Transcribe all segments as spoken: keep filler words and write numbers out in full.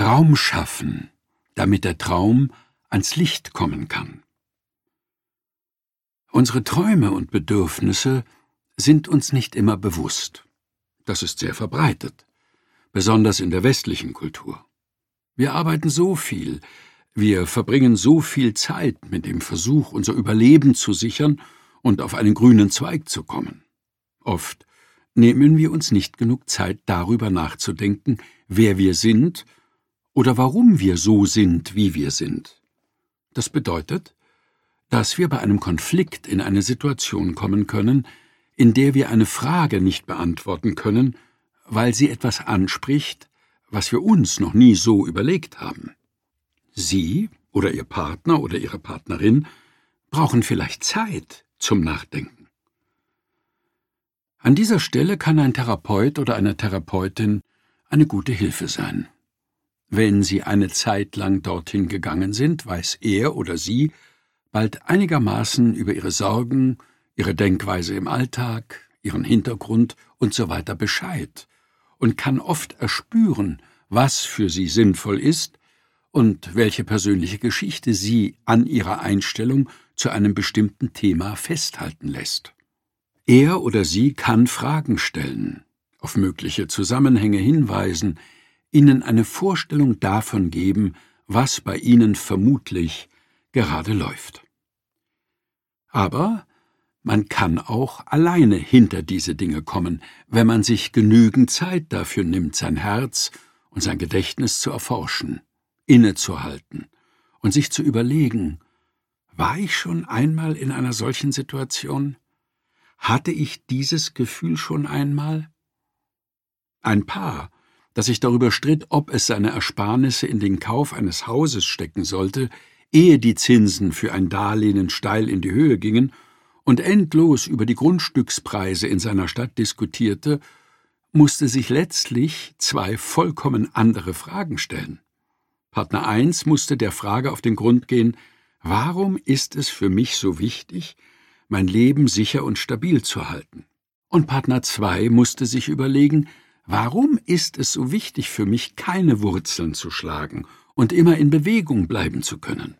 Raum schaffen, damit der Traum ans Licht kommen kann. Unsere Träume und Bedürfnisse sind uns nicht immer bewusst. Das ist sehr verbreitet, besonders in der westlichen Kultur. Wir arbeiten so viel, wir verbringen so viel Zeit mit dem Versuch, unser Überleben zu sichern und auf einen grünen Zweig zu kommen. Oft nehmen wir uns nicht genug Zeit, darüber nachzudenken, wer wir sind oder warum wir so sind, wie wir sind. Das bedeutet, dass wir bei einem Konflikt in eine Situation kommen können, in der wir eine Frage nicht beantworten können, weil sie etwas anspricht, was wir uns noch nie so überlegt haben. Sie oder Ihr Partner oder Ihre Partnerin brauchen vielleicht Zeit zum Nachdenken. An dieser Stelle kann ein Therapeut oder eine Therapeutin eine gute Hilfe sein. Wenn Sie eine Zeit lang dorthin gegangen sind, weiß er oder sie bald einigermaßen über Ihre Sorgen, Ihre Denkweise im Alltag, Ihren Hintergrund und so weiter Bescheid und kann oft erspüren, was für Sie sinnvoll ist und welche persönliche Geschichte Sie an Ihrer Einstellung zu einem bestimmten Thema festhalten lässt. Er oder sie kann Fragen stellen, auf mögliche Zusammenhänge hinweisen, Ihnen eine Vorstellung davon geben, was bei Ihnen vermutlich gerade läuft. Aber man kann auch alleine hinter diese Dinge kommen, wenn man sich genügend Zeit dafür nimmt, sein Herz und sein Gedächtnis zu erforschen, innezuhalten und sich zu überlegen, war ich schon einmal in einer solchen Situation? Hatte ich dieses Gefühl schon einmal? Ein Paar, das sich darüber stritt, ob es seine Ersparnisse in den Kauf eines Hauses stecken sollte, ehe die Zinsen für ein Darlehen steil in die Höhe gingen und endlos über die Grundstückspreise in seiner Stadt diskutierte, musste sich letztlich zwei vollkommen andere Fragen stellen. Partner eins musste der Frage auf den Grund gehen, warum ist es für mich so wichtig, mein Leben sicher und stabil zu halten? Und Partner zwei musste sich überlegen, warum ist es so wichtig für mich, keine Wurzeln zu schlagen und immer in Bewegung bleiben zu können?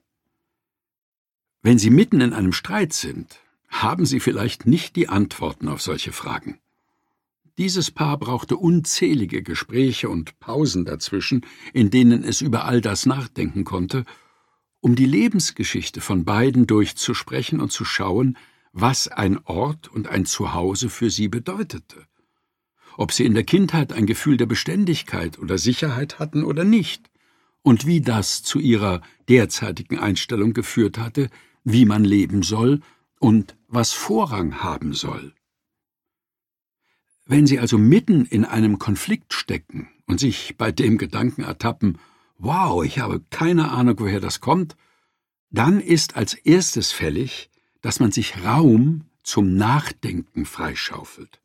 Wenn Sie mitten in einem Streit sind, haben Sie vielleicht nicht die Antworten auf solche Fragen. Dieses Paar brauchte unzählige Gespräche und Pausen dazwischen, in denen es über all das nachdenken konnte, um die Lebensgeschichte von beiden durchzusprechen und zu schauen, was ein Ort und ein Zuhause für sie bedeutete. Ob sie in der Kindheit ein Gefühl der Beständigkeit oder Sicherheit hatten oder nicht, und wie das zu ihrer derzeitigen Einstellung geführt hatte, wie man leben soll und was Vorrang haben soll. Wenn Sie also mitten in einem Konflikt stecken und sich bei dem Gedanken ertappen, wow, ich habe keine Ahnung, woher das kommt, dann ist als erstes fällig, dass man sich Raum zum Nachdenken freischaufelt.